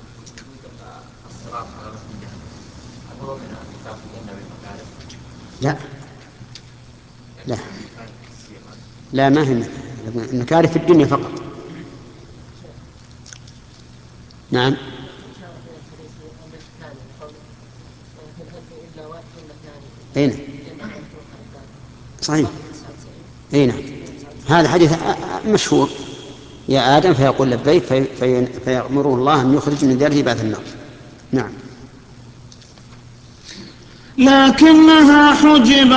الصراط على رسم جهنم هو من أصحاب الجنة بالمكاره؟ لا لا لا، ما هي المكاره في الدنيا فقط. نعم. أين؟ صحيح. أين؟ هذا حديث مشهور. يا آدم فيقول لبيك فيأمره الله أن يخرج من ذريه بعد النار. نعم. لكنها حجبت